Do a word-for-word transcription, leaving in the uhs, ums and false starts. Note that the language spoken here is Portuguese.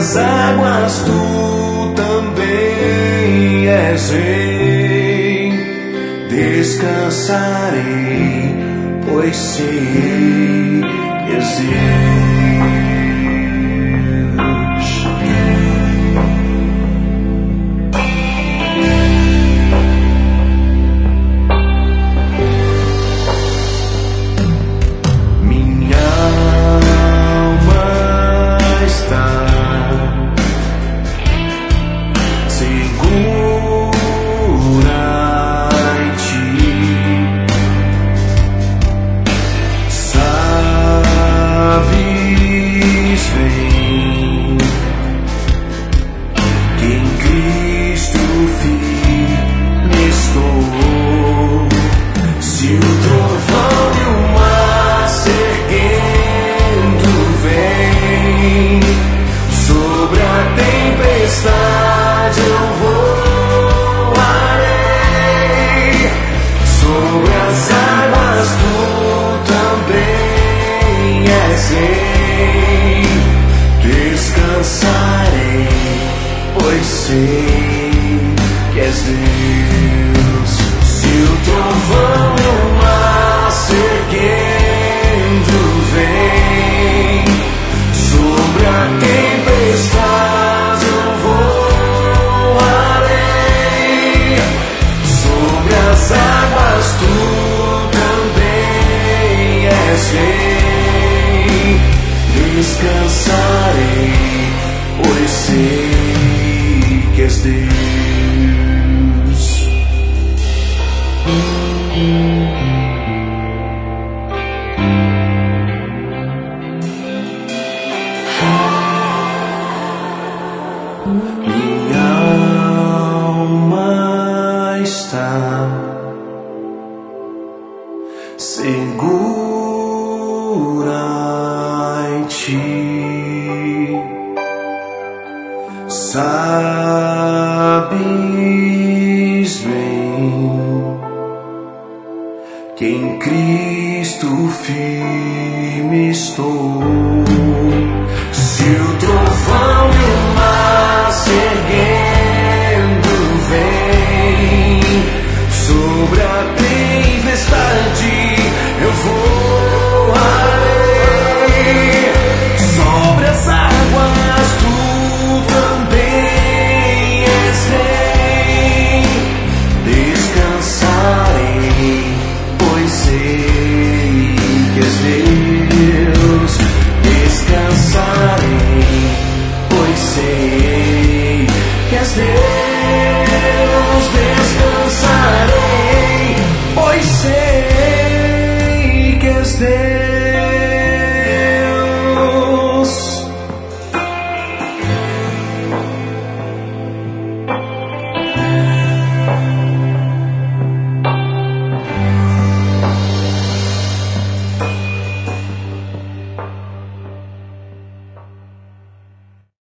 as águas tu também és rei. Descansarei, pois sei que és Deus. Descansarei, pois sei que és Deus. Se o trovão e o mar se erguendo vem, sobre a tempestade eu voarei. Sobre as águas tu também és rei. Descansarei, pois sei que és Deus. Minha alma está segura em ti. Sabes bem que em Cristo firme estou. Se o trovão e o mar se erguendo vem, sobre a tempestade eu voarei. Sobre as águas tu também és rei. Descansarei, pois sei que és Deus. Descansarei, pois sei que és Deus. Descansarei, pois sei que és Deus.